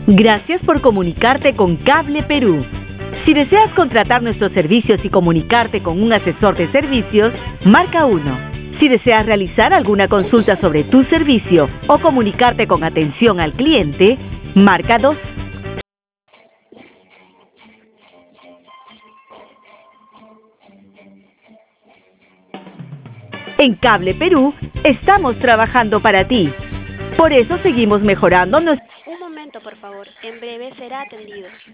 Gracias por comunicarte con Cable Perú. Si deseas contratar nuestros servicios y comunicarte con un asesor de servicios, marca 1. Si deseas realizar alguna consulta sobre tu servicio o comunicarte con atención al cliente, marca 2. En Cable Perú estamos trabajando para ti. Por eso seguimos mejorando nuestro... Un momento, por favor. En breve será atendido.